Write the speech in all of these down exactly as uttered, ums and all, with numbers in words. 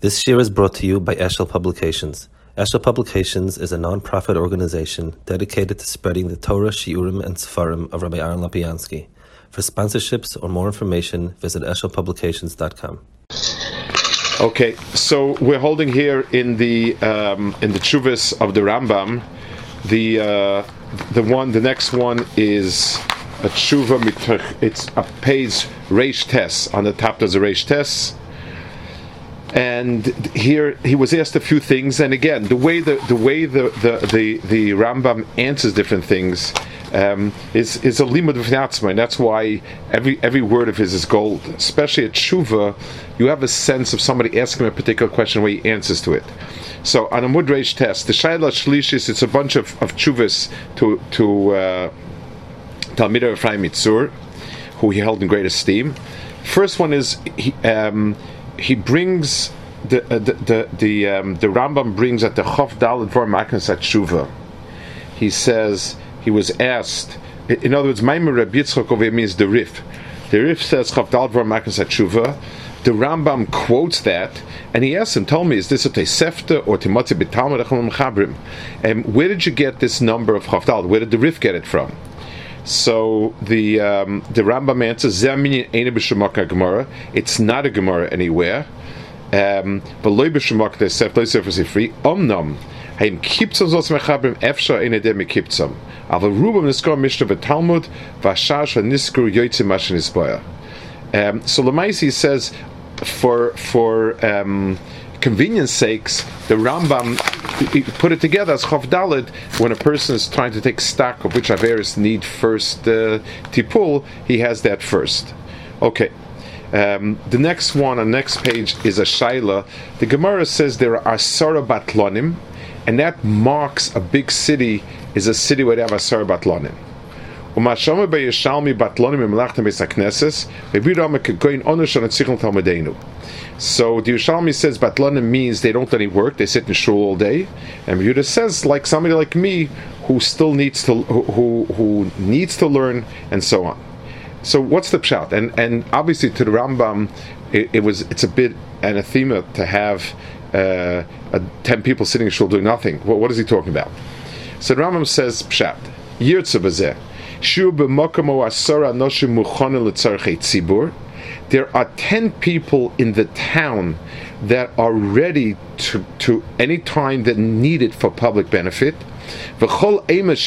This year is brought to you by Eshel Publications. Eshel Publications is a non-profit organization dedicated to spreading the Torah, Shiurim, and Sefarim of Rabbi Aaron Lapiansky. For sponsorships or more information, visit eshel publications dot com. Okay, so we're holding here in the um, in the Tshuvas of the Rambam. The uh, the one, the next one is a Tshuva Mitoch. It's a page Reish Tes. On the top there's a Reish Tes. And here he was asked a few things, and again, the way the the way the the the, the Rambam answers different things um, is is a limud v'natzma, and that's why every every word of his is gold. Especially at tshuva, you have a sense of somebody asking a particular question, where he answers to it. So on a Mudreish test, the Shaila Shlishis, it's a bunch of of tshuvas to to uh, Talmidei Ephraim Mitzur, who he held in great esteem. First one is he. Um, He brings the uh, the the the, um, the Rambam brings at the Chof Daled Vor Maknas at Tshuva. He says he was asked. In other words, Maimer Reb Yitzchak over means the Rif. The Rif says Chof Daled Vor Maknas at Tshuva. The Rambam quotes that, and he asks him, "Tell me, is this a Tosefta or Timotzi B'Talmud Echon Mechabrim? And where did you get this number of Chof Daled? Where did the Rif get it from?" So the um, the Rambam answers, it's not a Gemara anywhere. Um, but loy b'shemak they say play surface free. Omnam haim kiptzam zos mechabrim efsha in edem kiptzam. Ava rubam niskor mishnah v'talmud v'ashash v'niskur yoytzim mashin isboya. So Lamaisi says, for for um, convenience sakes, the Rambam put it together as Chof Daled. When a person is trying to take stock of which Averis need first uh, tipul, he has that first. Okay. Um, the next one on the next page is a Shaila. The Gemara says there are Asara Batlonim, and that marks a big city is a city where they have Asara Batlonim. Umashama b'Yeshalmi Batlonim imlachtem b'Sakneses v'Bidam kegoyin onush on Tzichon Talmudenu. So the Yerushalmi says Batlonim means they don't do any work; they sit in shul all day. And Yehuda says, like somebody like me who still needs to who who needs to learn and so on. So what's the pshat? And and obviously to the Rambam, it, it was it's a bit anathema to have uh, a, ten people sitting in shul doing nothing. What, what is he talking about? So the Rambam says pshat yirtzu b'zeh shu b'mokamo asara noshim muchonim l'tzarchei tzibur. There are ten people in the town that are ready to, to any time that need it for public benefit. When a, a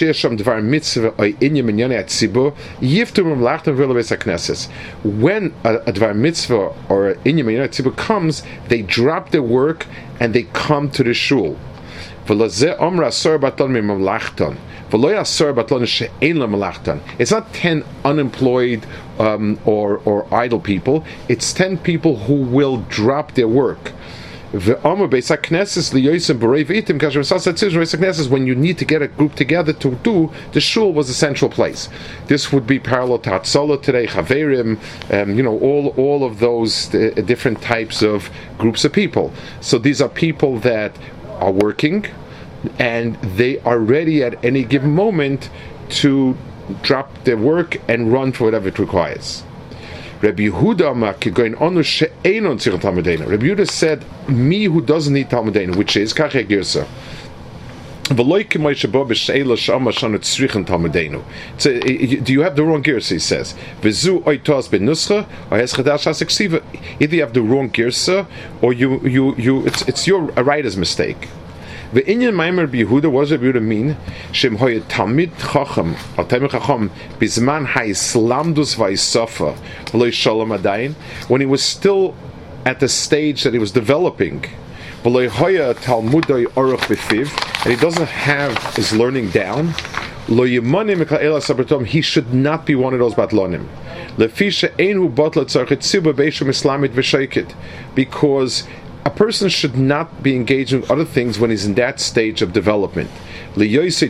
dvar mitzvah or an inyam minyan tzibur comes, they drop their work and they come to the shul. It's not ten unemployed um, or, or idle people. It's ten people who will drop their work. When you need to get a group together to do, the shul was a central place. This would be parallel to Hatzalah today, Chaverim, um, you know, all all of those uh, different types of groups of people. So these are people that are working, and they are ready at any given moment to drop their work and run for whatever it requires. Rabbi Yehuda Rabbi Yehuda said, me who doesn't need Talmudenu, which is Kachei Girsa. So, do you have the wrong Girsa, he says. Either you have the wrong Girsa, or you, you, you, it's, it's your a writer's mistake. The Inyan Maimer Yehuda, what does Rabbi Yehuda mean? Shem hoye tamid chacham, al tamid chacham, bizman ha'islamdus va'yisofa, v'lo shalom adayin, when he was still at the stage that he was developing, v'lo hoye talmudoi oruch b'fiv, and he doesn't have his learning down, lo yemanim eka'ela sabratom, he should not be one of those batlonim. Lefisha einhu botla tzarchet tzibur beishum islamit v'shaykit, because a person should not be engaged in other things when he's in that stage of development. Rabbi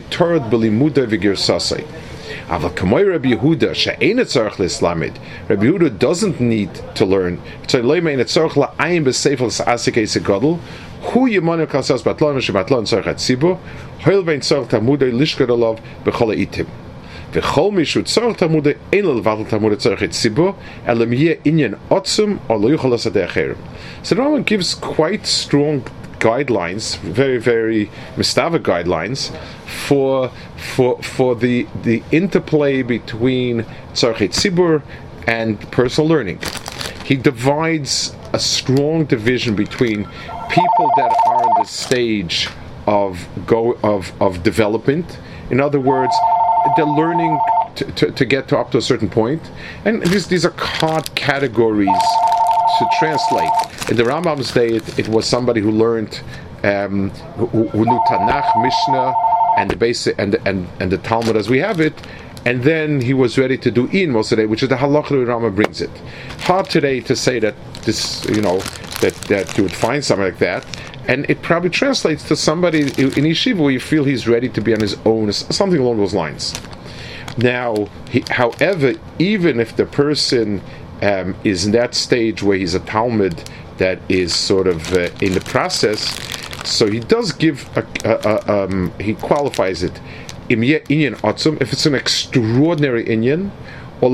Yehuda doesn't need to learn. V'chol mishu tzorach Talmuda ein lo levatel Talmuda tzorach et tzibur elam yeh inyan otzum or lo yuchal lasadei acherim. So the Rambam gives quite strong guidelines, very very mistava guidelines for for for the the interplay between tzorach tzibur and personal learning. He divides a strong division between people that are in the stage of go of of development. In other words, they're learning to, to, to get to up to a certain point, and these these are hard categories to translate. In the Rambam's day, it, it was somebody who learned um, who, who knew Tanakh, Mishnah, and the basic and the, and and the Talmud as we have it, and then he was ready to do in most of the day, which is the halacha the Rambam brings it. Hard today to say that this, you know, that that you would find something like that. And it probably translates to somebody in yeshiva where you feel he's ready to be on his own, something along those lines. Now, he, however, even if the person um, is in that stage where he's a Talmud that is sort of uh, in the process, so he does give, a, a, a, um, he qualifies it, if it's an extraordinary inyan, or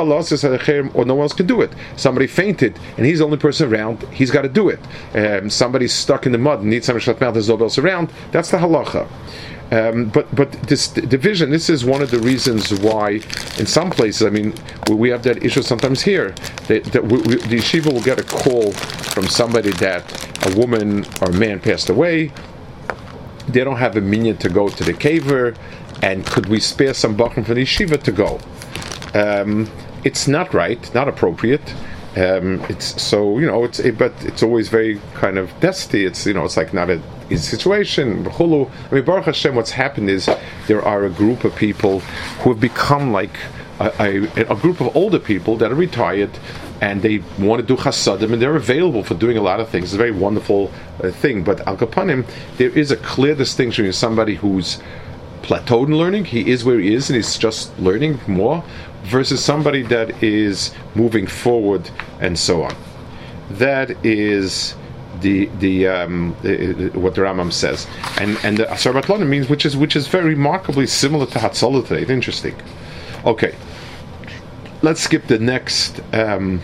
no one else can do it. Somebody fainted, and he's the only person around. He's got to do it. Um, somebody's stuck in the mud and needs somebody to shut mouth. There's nobody else around. That's the halacha. Um, but but this division, this is one of the reasons why, in some places, I mean, we, we have that issue sometimes here. That, that we, we, the yeshiva will get a call from somebody that a woman or a man passed away. They don't have a minyan to go to the caver, and could we spare some bachrim from the yeshiva to go? Um, it's not right, not appropriate. Um, it's so you know, it's it, but it's always very kind of dusty. It's you know, it's like not a easy situation. I mean, Baruch Hashem, what's happened is there are a group of people who have become like a, a, a group of older people that are retired, and they want to do chasadim, and they're available for doing a lot of things. It's a very wonderful uh, thing. But al kapanim, there is a clear distinction between somebody who's plateaued in learning, he is where he is, and he's just learning more, versus somebody that is moving forward and so on. That is the the, um, the what the Rambam says, and and the Asar Batlanim means, which is which is very remarkably similar to Hatzalah today. It's interesting. Okay, let's skip the next um,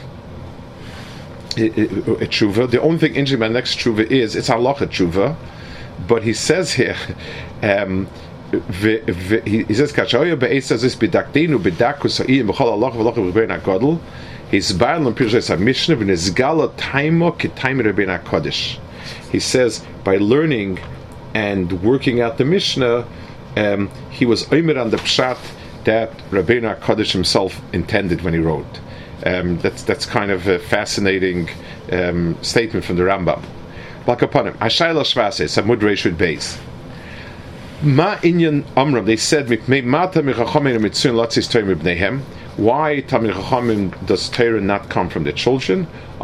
tshuva. The only thing interesting about the next tshuva is it's halacha tshuva, but he says here. Um, he says, "Kashoya be'esas is bedaktenu bedakus ha'iyim b'chol halacha v'halacha v'bein hagadol." He's ba'al on Pirush HaMishnah v'nezgala taimo k'taim Rabbeinu HaKodesh. He says by learning and working out the Mishnah, um, he was omer on the pshat that Rabbeinu HaKodesh himself intended when he wrote. Um, that's that's kind of a fascinating um, statement from the Rambam. Like upon him, Ashayla Shvase, Samud Reshud Beis. Ma inyan amram. They said, "Mata michachamim mitzun latzis Torah mibneihem." Why Talmid Chachamim does Torah not come from the children?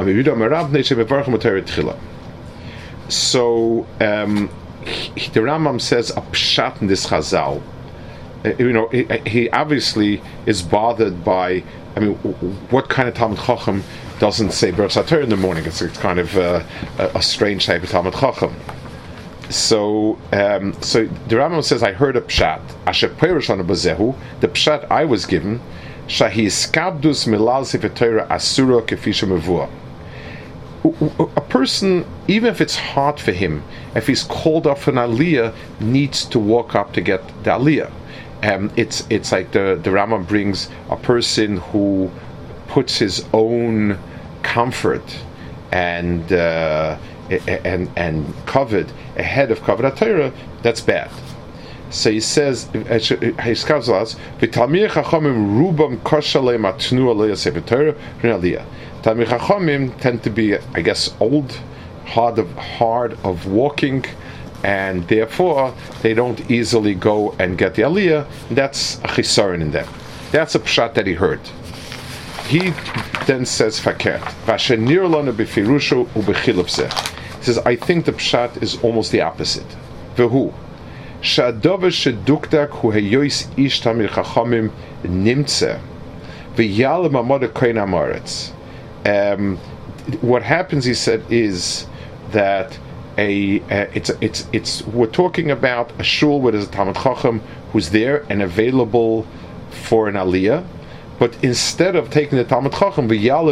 So um, he, the Rambam says a pshat in this Chazal. Uh, you know, he, he obviously is bothered by. I mean, what kind of Talmid Chacham doesn't say Berachas Torah in the morning? It's, it's kind of uh, a, a strange type of Talmid Chacham. So, um, so the Rambam says, I heard a pshat. Asher perush lanu bazehu. The pshat I was given. Shahi skabdus milal sefer Torah asura kefisha mevua. A person, even if it's hard for him, if he's called up for an aliyah, needs to walk up to get the aliyah. Um, it's it's like the the Rambam brings a person who puts his own comfort and uh, and and covered ahead of kavod Torah. That's bad. So he says, Talmidei Chachamim rubam koshalei matnu aliyah sefer Torah aliyah. Talmidei Chachamim tend to be, I guess, old, hard of hard of walking, and therefore they don't easily go and get the aliyah. That's a chisaron in them. That's a pshat that he heard. He then says fakert. Vashenir lanu b'firushu u'b'chiluf zeh. He says, I think the pshat is almost the opposite. Vehu. Sha'adova shedukdak hu heyois ish Talmidei Chachamim nimtze v'yal mamod kohen ha'maretz. What happens, he said, is that a uh, it's it's it's we're talking about a shul where there's a Talmid Chacham who's there and available for an aliyah, but instead of taking the Talmud Chacham,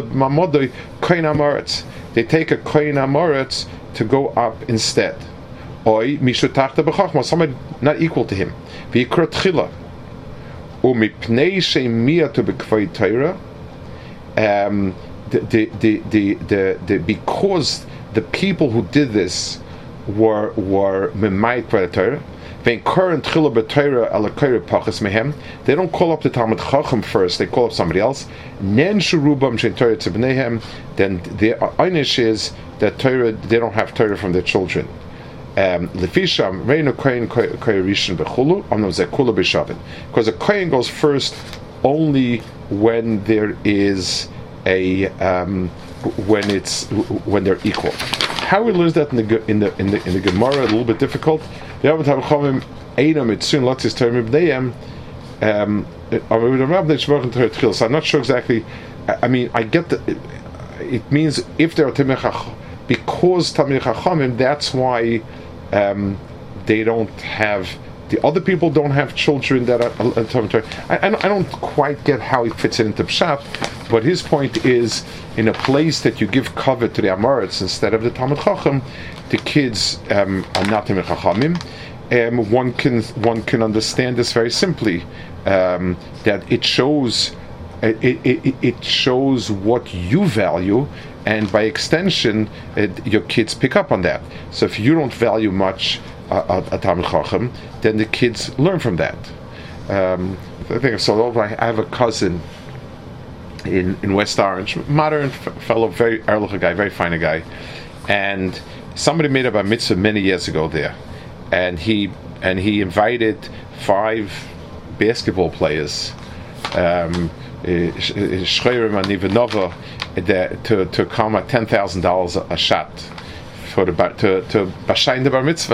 they take a Kohen Amoretz to go up instead. Oy mishutachta b'chachma, somebody not equal to him. V'yikra tchila. Umipnei she'miyatu b'kvay Torah. Um, the, the, the, the, the, the, because the people who did this were were memay kvay Torah. V'en current tchila b'Torah ala koyre pachas mehem. They don't call up the Talmud Chacham first. They call up somebody else. Nen shurubam she'en Torah tzibneihem. Then the einish is that Torah, they don't have Torah from their children. Lefisham reinu kohen koyrishon bechulu amnam zekula b'shavin, because a kohen goes first only when there is a um, when it's when they're equal. How we learn that in the in the in the in the Gemara, a little bit difficult. The Avot Havachamim Einam Itzun Latzis Torah Mibneihem. So I'm not sure exactly. I mean, I get that it means if there are Tamei Chacham, because Tamei Chachamim, that's why um, they don't have, the other people don't have children that are uh, I, I don't quite get how he fits it into Pshat, but his point is, in a place that you give cover to the Amoritz instead of the Talmud Chacham, the kids um, are not Tamei Chachamim. Um, one can one can understand this very simply, um, that it shows it, it, it shows what you value, and by extension, it, your kids pick up on that. So if you don't value much uh, a Talmud Chacham, then the kids learn from that. Um, I think so. I have a cousin in, in West Orange, modern fellow, very erlich guy, very fine guy, and somebody made up a mitzvah many years ago there, and he and he invited five basketball players, um, Shreirim and Ivanova, to to come at ten thousand dollars a shot for the to to bashayin the bar mitzvah.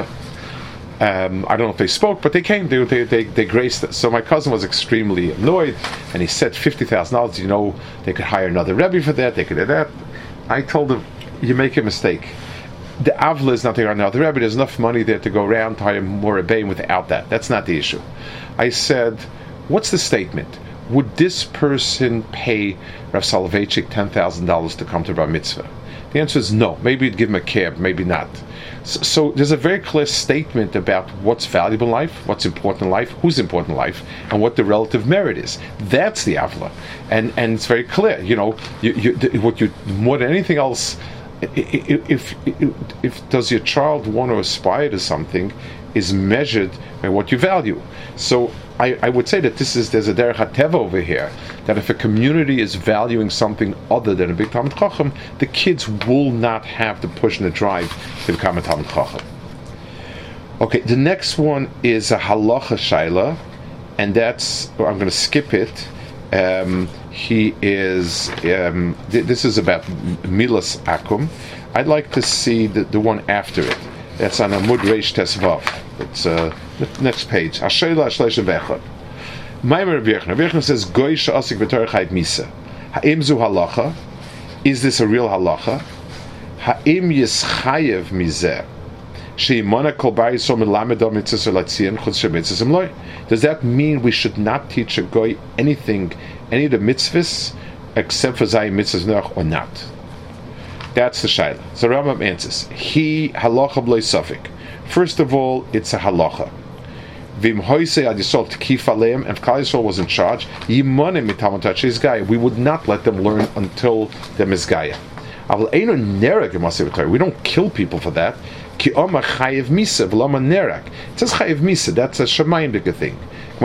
Um, I don't know if they spoke, but they came. They they they, they graced it. So my cousin was extremely annoyed, and he said fifty thousand dollars. You know, they could hire another rebbe for that. They could do that. I told him, you make a mistake. The avla is nothing right now. The rebbe, there's enough money there to go around to hire more rebbeim without that. That's not the issue. I said, what's the statement? Would this person pay Rav Soloveitchik ten thousand dollars to come to bar mitzvah? The answer is no. Maybe you'd give him a cab, maybe not. So, so there's a very clear statement about what's valuable in life, what's important in life, who's important in life, and what the relative merit is. That's the avla, and and it's very clear. You know, you, you, what you more than anything else, if, if if if does your child want to aspire to something, is measured by what you value. So I, I would say that this is there's a derech hateva over here, that if a community is valuing something other than a big Talmud Chacham, the kids will not have the push and the drive to become a Talmud Chacham. Okay, the next one is a halacha shaila, and that's, well, I'm going to skip it. Um, he is um, th- this is about milas akum. I'd like to see the, the one after it. That's on Amud Reish Tesvav. It's uh, next page. Ashayla Ashleisha Vechad. Maimer Virchner. Virchner says, Goy she'asik b'torah chayv misa. Ha'im zu halacha? Is this a real halacha? Ha'im yischayev mizeh. She'imona kol ba'yisol melamedo mitzvah l'tzion chutz she'mitzvah imloi. Does that mean we should not teach a goy anything, any of the mitzvahs, except for zayim mitzvahs noach, or not? That's the shayla. So Rambam answers, he halacha b'lei safik. First of all, it's a halacha. Vim hoise ad yisol t'kif aleim, and if Klal Yisrael was in charge, yimonim mitamot ha'shizgaya, we would not let them learn until the mizgaya. Aval eino nerek b'maseh b'torah. We don't kill people for that. Ki omar chayev misa v'lama nerak. It says chayev misa. That's a shemayim thing.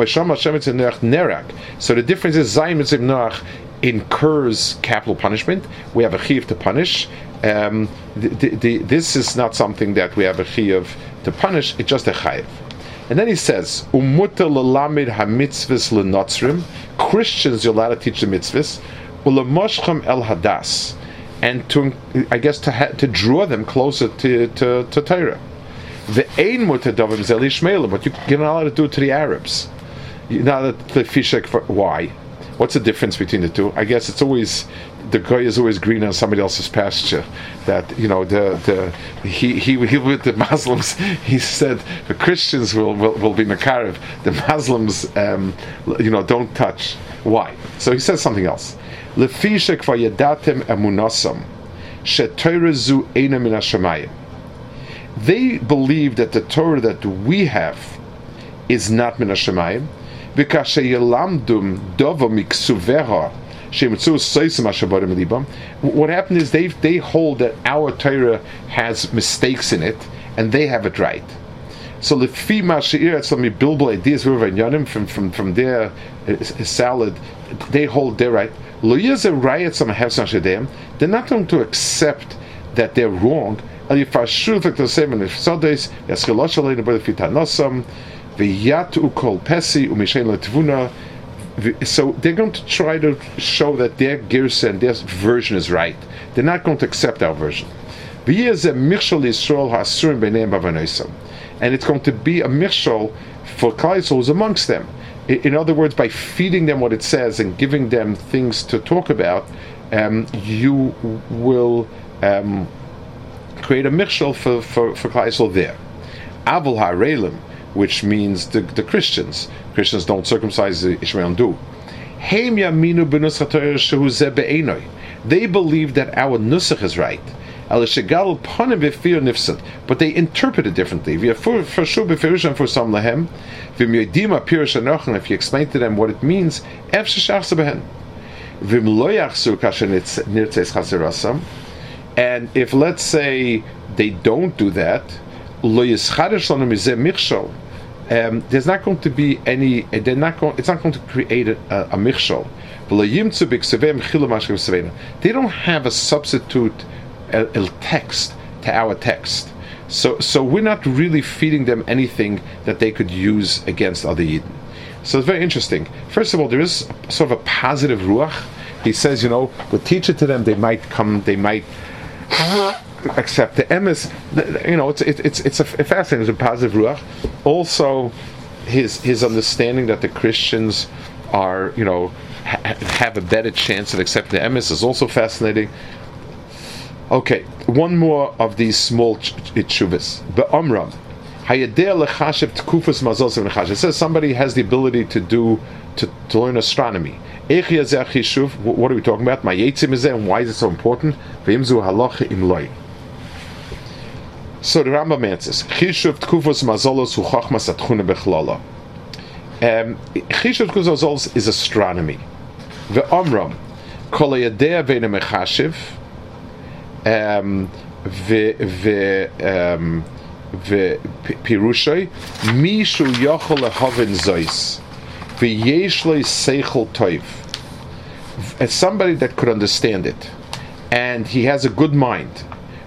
So the difference is Zayim Mitzvah Noach incurs capital punishment. We have a chiyuv to punish. Um, the, the, the, this is not something that we have a chiyuv to punish. It's just a chayiv. And then he says, "Umuta lelamid hamitzvus lenotzrim." Christians, you're allowed to teach the mitzvahs. Ulemoshchem el hadas, and to, I guess, to ha- to draw them closer to to, to Torah. The ein muta davim zeli shmeila, but you, you're not allowed to do it to the Arabs. You're not allowed to fishek for why? What's the difference between the two? I guess it's always the guy is always green on somebody else's pasture. That you know the the he he he with the Muslims. He said the Christians will will, will be mekarev. The Muslims, um, you know, don't touch. Why? So he says something else. Lefishek vayadatem emunasam sheTorah zu eina min hashamayim. They believe that the Torah that we have is not min hashamayim, because sheyelamdum dova miksuveha. What happened is they they hold that our Torah has mistakes in it, and they have it right. So the bilbo ideas from from from their uh, salad, they hold they're right. They're not going to accept that they're wrong. So they're going to try to show that their girsa and their version is right. They're not going to accept our version. And it's going to be a mishal for Klal Yisrael who's amongst them. In other words, by feeding them what it says and giving them things to talk about, um, you will um, create a mishal for, for, for Klal Yisrael there. Avol ha'arelim, which means the, the Christians. Christians don't circumcise, the Ishmael do. They believe that our nusach is right, but they interpret it differently. If you explain to them what it means, and if, let's say, they don't do that, Um, there's not going to be any. They're not going. It's not going to create a, a michshol. They don't have a substitute a, a text to our text. So, so we're not really feeding them anything that they could use against other Yidden. So it's very interesting. First of all, there is sort of a positive ruach. He says, you know, we'll teach it to them. They might come. They might accept the emes. You know, it's it's it's a fascinating. It's a positive ruach. Also, his his understanding that the Christians are, you know, ha- have a better chance of accepting the emes is also fascinating. Okay, one more of these small tshuvas. Be'omram, hayadeh lechashev tkufas mazos v'nechashev. It says somebody has the ability to do to, to learn astronomy. What are we talking about? Mayetzim is there, and why is it so important? V'imzu halacha imloi. So the Rambam answers, Chishuv Tkufos Mazolos Hu Chachmas Atchuna Bechlala. Chishuv Tkufos Mazolos is astronomy. Ve'omram Kol Yadea Ve'na Mechashiv Ve'Pirushay Mishu Yochol Lehavin Zois Ve'yesh Lo Seichel Toiv. As somebody that could understand it, and he has a good mind,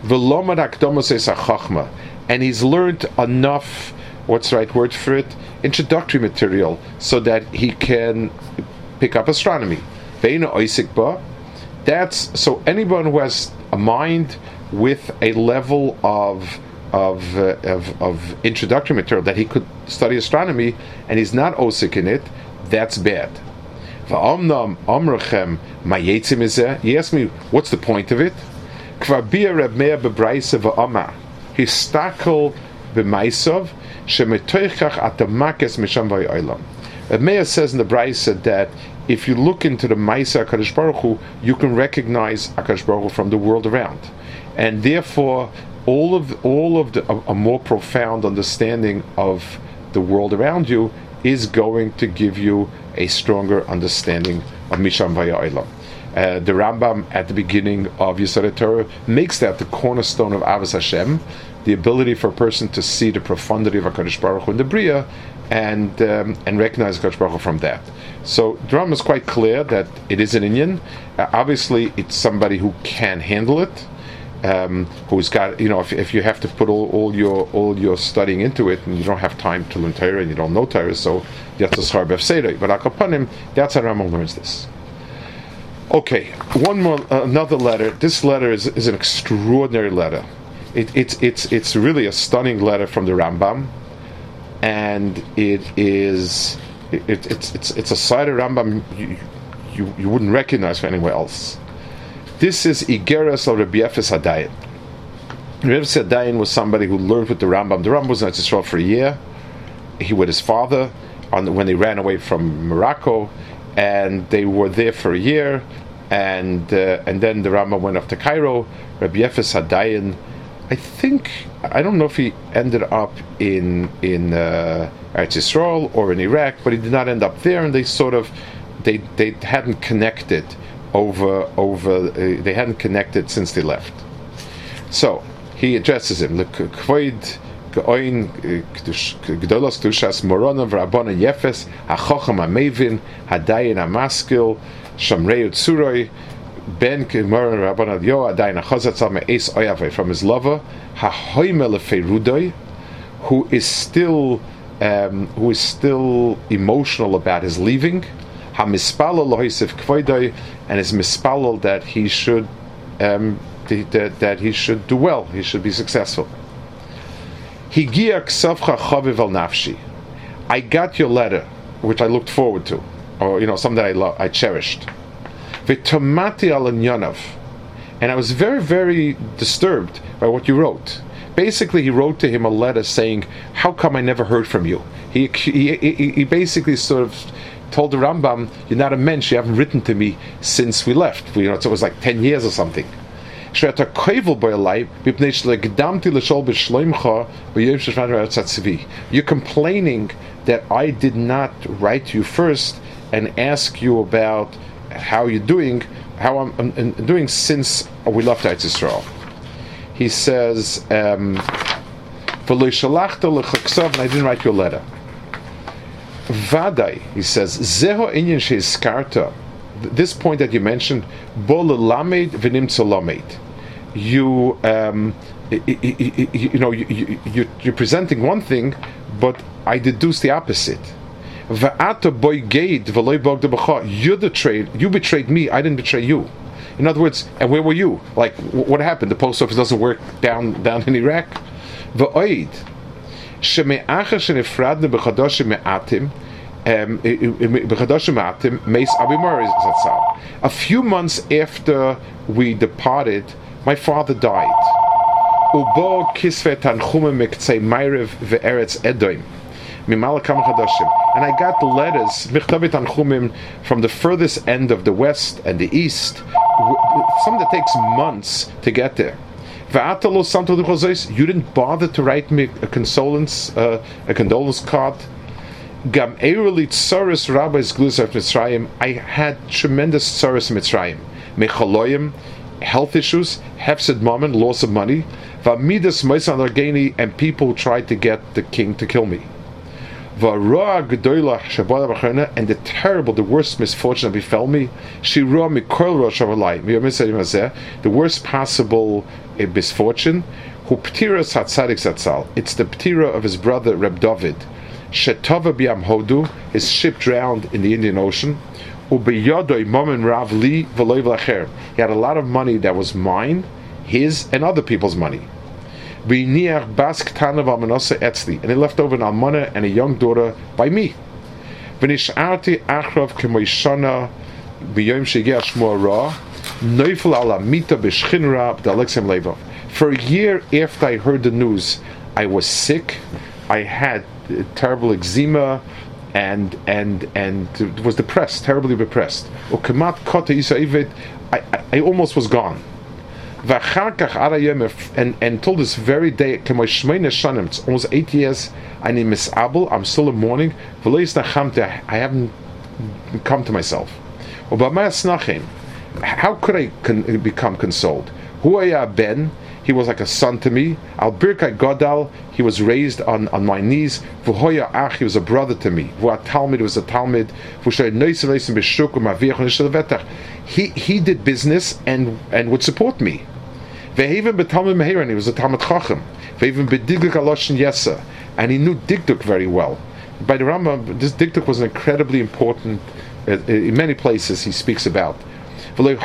and he's learned enough, what's the right word for it, introductory material, so that he can pick up astronomy. That's so anyone who has a mind with a level of of uh, of, of introductory material that he could study astronomy, and he's not osik in it, that's bad. You ask me, what's the point of it? Reb Meir says in the Braisa that if you look into the Maisa HaKadosh Baruch Hu, you can recognize HaKadosh Baruch Hu from the world around, and therefore all of all of the, a, a more profound understanding of the world around you is going to give you a stronger understanding of Misham Vaya'olam. Uh, the Rambam at the beginning of Yesod Torah makes that the cornerstone of Avos Hashem, the ability for a person to see the profundity of HaKadosh Baruch Hu in the Bria and um, and recognize HaKadosh Baruch Hu from that. So the Rambam is quite clear that it is an Inyan. Uh, obviously, it's somebody who can handle it, um, who's got, you know, if, if you have to put all, all your all your studying into it and you don't have time to learn Torah and you don't know Torah, so you have to schar b'fseiroi. But Akapanim, that's how Rambam learns this. Okay, one more, uh, another letter. This letter is, is an extraordinary letter. It, it's it's it's really a stunning letter from the Rambam, and it is it, it's it's it's a side of Rambam you, you you wouldn't recognize from anywhere else. This is Igeras al Rabbi Yefes Hadayan. Rabbi Yefes Hadayan was somebody who learned with the Rambam. The Rambam was in Israel for a year. He with his father on the, when they ran away from Morocco, and they were there for a year, and uh, and then the Rambam went off to Cairo. Rabbi Yefes Hadayan, I think, I don't know if he ended up in in uh, Eretz Yisrael or in Iraq, but he did not end up there, and they sort of they they hadn't connected over over uh, they hadn't connected since they left. So he addresses him. Look, Kvoid Geoin Gdolos Tushas Morona Vrabona Yefes HaChocham HaMevin Hadayin HaMaskil Shamrei Utzuroi Ben Kimoran Rabbanad Yo Hadayin HaChozatzal Me'es Oyavei, from his lover HaHoimel Feirudoi, who is still um, who is still emotional about his leaving. HaMispalel Lohisif Kvoidoi, and is mispalel that he should um, that, that he should do well, he should be successful. Higia ksavcha chaviv al nafshi. I got your letter, which I looked forward to, or you know, something that I lo- I cherished. V'tomati al inyonav, and I was very, very disturbed by what you wrote. Basically, he wrote to him a letter saying, "How come I never heard from you?" He he he, he basically sort of told the Rambam, "You're not a mensch. You haven't written to me since we left. You know, so it was like ten years or something." You're complaining that I did not write to you first and ask you about how you're doing, how I'm, I'm doing since we left Eretz Yisrael. He says, um, and I didn't write you a letter. Vadai, he says, Zeho inyan she'izkarta, this point that you mentioned, bo lelamed v'nimtza lamed. You, um, you, you know, you, you, you're presenting one thing, but I deduce the opposite. Va'ata boy gate v'loy bogda b'cha. You betrayed, you betrayed me. I didn't betray you. In other words, and where were you? Like, what happened? The post office doesn't work down down in Iraq. Va'oid sheme'acher shenifradne b'chadoshim me'atim. Um, a few months after we departed, my father died. And I got the letters from the furthest end of the west and the east, something that takes months to get there. You didn't bother to write me a condolence, uh, a condolence card. I had tremendous tsaros in Mitzrayim. Mechaloyim, health issues, hefsed mammon, loss of money, v'amidas moisan argeni, and people who tried to get the king to kill me. V'roa gedola shabbat b'chana, and the terrible, the worst misfortune that befell me. Shirua mikol rosh havalai, the worst possible uh, misfortune. Hu ptiras hatzadik zatzal. It's the ptira of his brother Reb David. Shetava biam hodu, his ship drowned in the Indian Ocean. Ubeyadoi momen rav li v'loy v'lacher. He had a lot of money that was mine, his, and other people's money. V'niach bas ktana v'amanosa etzli, and he left over an almana and a young daughter by me. V'nisharti achrav k'moishana b'yom shegia shmo ra noifel ala mita b'shchin ra b'dalexem levov. For a year after I heard the news, I was sick. I had terrible eczema and and and was depressed, terribly depressed. I, I, I almost was gone. And until this very day, it's almost eight years, I'm still in mourning. I haven't come to myself. How could I con- become consoled? Ben, he was like a son to me. Al Birkai Godal, he was raised on, on my knees. V'hoya ach, he was a brother to me. V'at Talmud, was a Talmud. He he did business and and would support me. V'heven b'Talmud Meheran, he was a Talmud Chacham. V'heven b'Digduk Aloshin Yesa, and he knew Digduk very well. By the Rambam, this Digduk was incredibly important. Uh, in many places, he speaks about. My,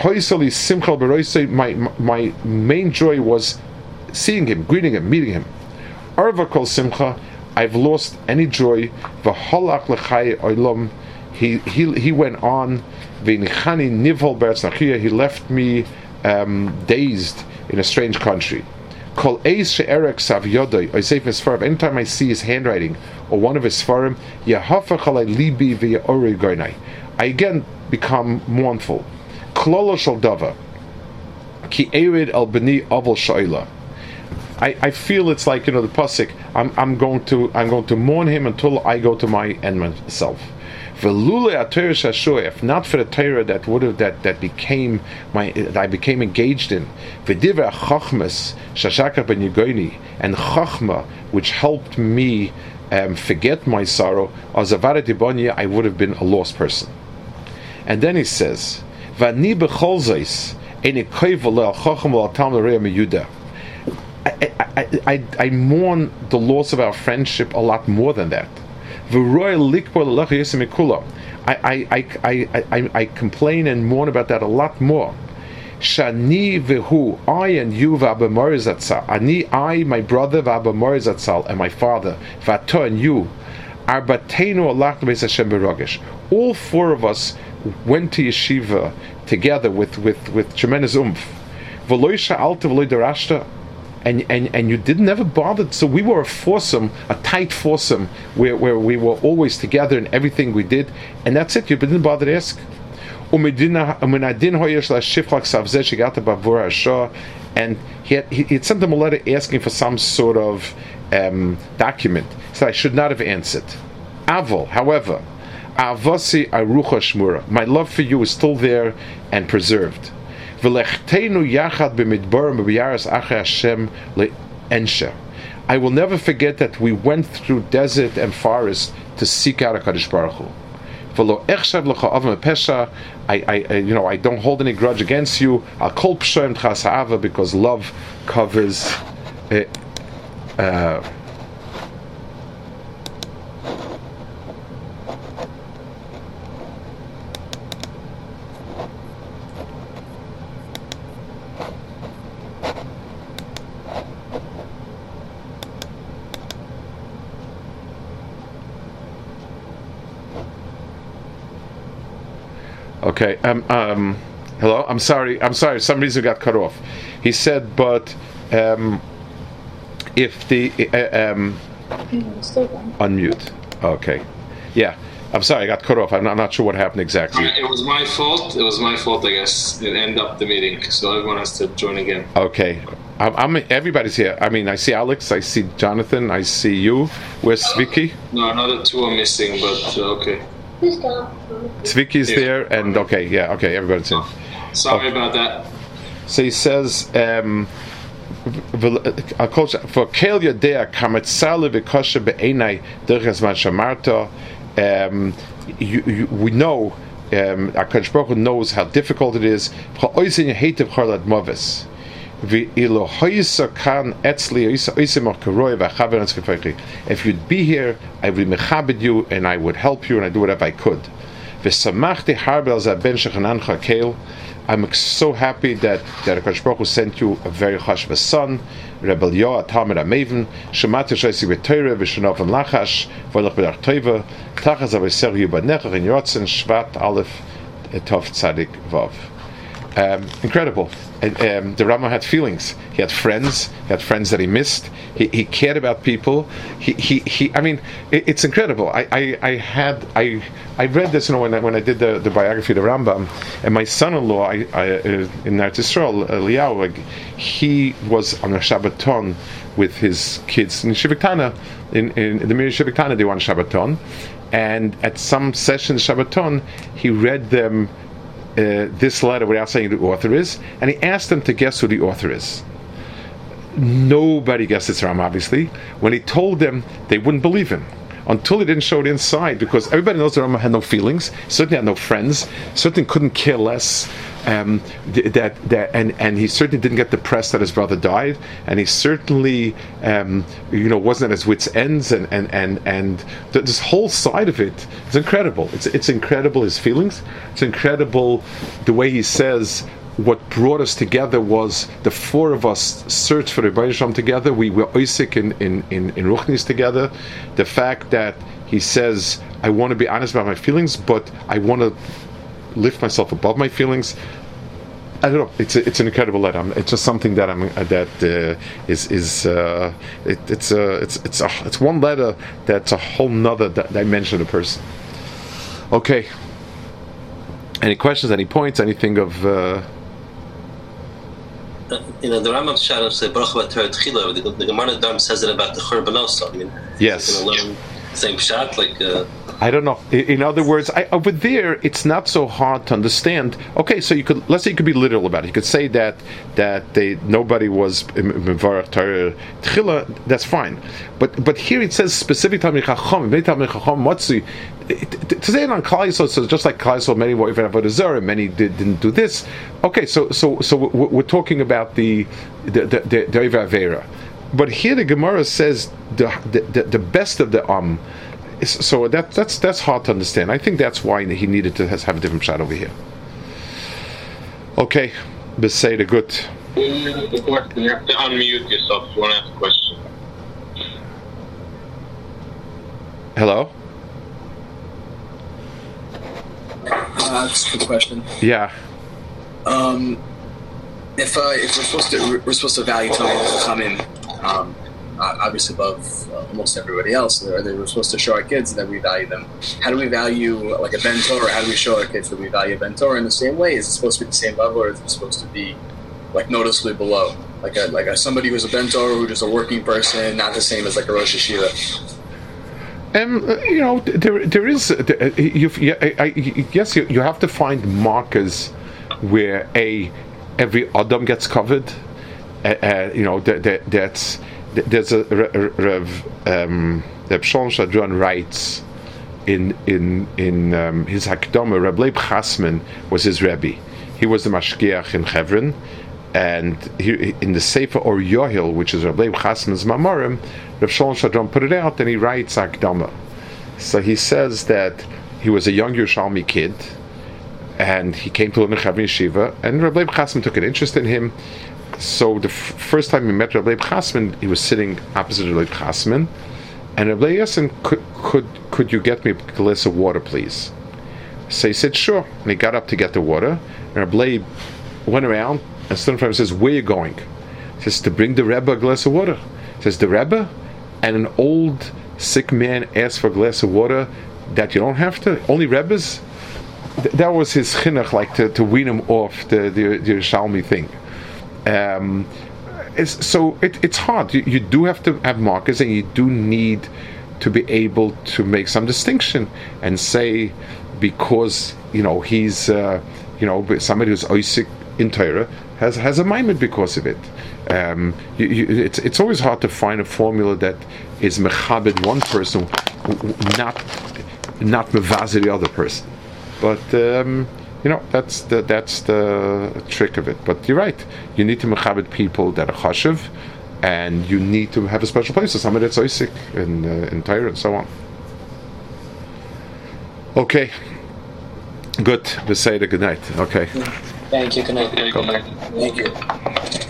my main joy was seeing him, greeting him, meeting him. Arva kol simcha, I've lost any joy. He he he went on. He left me um, dazed in a strange country. Kol eis she'erek sav yodoi, or Sefer Sfarim, anytime I see his handwriting, or one of his Sfarim, Yehafach alei libi v'ya'ori goynai, I again become mournful. Klolo shel dava, ki erid al b'ni avol sha'ila. I, I feel it's like, you know, the pasuk. I'm I'm going to I'm going to mourn him until I go to my end myself. Velule atayr shashu, if not for the Torah that would have that that became my that I became engaged in. V'divrei chachmas shashaka ben yigoni, and chachma, which helped me um, forget my sorrow. As avaret ibanya, I would have been a lost person. And then he says, V'ani b'chol zeis eni koiv al chacham al talmid re'ah miyuda. I, I, I, I mourn the loss of our friendship a lot more than that. I, I, I, I, I, I complain and mourn about that a lot more. Shani v'hu, I and you v'Abba Morizatzal, Ani, I, my brother v'Abba Morizatzal, and my father, v'ato and you, Arbateinu alach b'Beis Hashem b'Rogesh. All four of us went to yeshiva together with, with, with tremendous oomph. V'lo sha'alta v'lo darashta. And, and and you didn't never bothered. So we were a foursome, a tight foursome, where, where we were always together in everything we did, and that's it. You didn't bother to ask. And he had, he had sent them a letter asking for some sort of um, document. So I should not have answered. Avol, however, avasi arucha shmura. My love for you is still there and preserved. I will never forget that we went through desert and forest to seek out HaKadosh Baruch Hu. I, I, I, you know, I don't hold any grudge against you. Because love covers. Uh, uh, Okay. Um, um, hello. I'm sorry. I'm sorry. Some reason got cut off. He said, but um, if the uh, um, unmute. Okay. Yeah. I'm sorry. I got cut off. I'm not, I'm not sure what happened exactly. It was my fault. It was my fault. I guess it ended up the meeting, so everyone has to join again. Okay. I'm, I'm. Everybody's here. I mean, I see Alex. I see Jonathan. I see you. Where's Sviki? No, another two are missing, but uh, okay. Zviki's yeah. there, and okay, yeah, okay, everybody's in. Sorry okay. about that. So he says, um, for Kel Yodea Kametzale V'Koshe Be'enai Derech Man Shamarta. We know, um, HaKadosh Baruch Hu knows how difficult it is. If you'd be here, I would mechabed you and I would help you and I'd do whatever I could. I'm so happy that that HaKadosh Baruch Hu sent you a very chashuv son, Rebel Yoah, Talmud HaMaven, Shemati Shaisi V'Torah, V'Shanov and Lachash, V'Olach B'Dach Tova, Tachas Aviser Yubanecha, in Yotzen, Shvat, Aleph, Tov Tzadik, Vav. Um, incredible. And, um, the Rama had feelings. He had friends. He had friends that he missed. He, he cared about people. He, he, he I mean, it, it's incredible. I, I, I had I I read this, you know, when I, when I did the, the biography of the Rambam, and my son-in-law I, I, uh, in Eretz Yisrael, Eliyahu, like, he was on a Shabbaton with his kids in Shivik in, in, in the Mir Shivik they were on Shabbaton, and at some sessions Shabbaton he read them Uh, this letter without saying who the author is, and he asked them to guess who the author is. Nobody guessed it's Ram, obviously. When he told them, they wouldn't believe him until he didn't show it inside, because everybody knows the Ram had no feelings, certainly had no friends, certainly couldn't care less. Um, that that and, and he certainly didn't get depressed that his brother died, and he certainly um, you know wasn't at his wits' ends, and and and and th- this whole side of it is incredible. It's it's incredible, his feelings. It's incredible the way he says what brought us together was the four of us searched for the Rebbeinu Shalom together. We were Isaac in in in, in Ruchnis together. The fact that he says, I want to be honest about my feelings, but I want to lift myself above my feelings. I don't know. It's a, it's an incredible letter. I'm, it's just something that I'm uh, that uh, is is uh, it, it's a it's it's a, it's one letter that's a whole nother dimension of a person. Okay. Any questions? Any points? Anything of? Uh, Uh, you know, the Rambam Shalom said Baruch V'Torah Tchila. The, the Gemara Dam says it about the Churban also. I mean, yes. You're learn the same pshat, like. Uh, I don't know. In, in other words, I, over there, it's not so hard to understand. Okay, so you could let's say you could be literal about it. You could say that that they nobody was Mevarach Torah Tchila. That's fine. But but here it says specific Talmid Chacham, many Talmid Chacham Motzi. To say it on Klal Yisrael, so just like Klal Yisrael, many were even about Azara, many did, didn't do this. Okay, so so so we're, we're talking about the the the, the, the Avera. But here the Gemara says the the, the best of the Am. So that that's that's hard to understand. I think that's why he needed to have a different shot over here. Okay, Beseda, good. You have to unmute yourself if you want to ask a question. Hello? Uh, that's a good question. Yeah. Um, if uh, if we're supposed to we're supposed to value Talmid Chachamim, um, obviously above uh, almost everybody else, or they were supposed to show our kids that we value them. How do we value like a Ben Torah? How do we show our kids that we value a Ben Torah in the same way? Is it supposed to be the same level, or is it supposed to be like noticeably below? Like a like a, somebody who's a Ben Torah who's just a working person, not the same as like a Rosh Hashiva. Um, you know, there there is uh, you, I, I, yes, you, you have to find markers where a every Adam gets covered. Uh, uh, you know, that, that that's there's a Rev um, Reb Shalom Shadron writes in in in um, his Hakdama. Reb Leib Chasman was his Rebbe. He was the Mashgiach in Hebron, and he, in the Sefer Or Yohil, which is Reb Leib Chasman's Mamorim, Reb Shalom Shadron put it out, and he writes Hakdama. So he says that he was a young Yerushalmi kid, and he came to learn in Hebron Yeshiva, and Reb Leib Chasman took an interest in him. So the f- first time he met Reb Leib Chasman, he was sitting opposite Reb Leib Chasman, and Reb Leib asked him, could, could, could you get me a glass of water, please? So he said, sure. And he got up to get the water, and Reb Leib went around and stood in front of him and says, where are you going? He says, to bring the Rebbe a glass of water. He says, the Rebbe and an old sick man asks for a glass of water that you don't have to? Only Rebbes? Th- that was his chinuch, like to, to wean him off the, the, the Yerushalmi thing. Um, it's, so it, it's hard. You, you do have to have markers, and you do need to be able to make some distinction and say, because you know he's uh, you know somebody who's oisik in Torah has has a maimed because of it. Um, you, you, it's it's always hard to find a formula that is mechabed one person, not not mevazer the other person. But um, you know, that's the that's the trick of it. But you're right. You need to mechabed people that are chashiv, and you need to have a special place for somebody that's oisik in uh, in Torah and so on. Okay. Good. We'll say the good night. Okay. Thank you. Good night. Okay, good night. Thank you.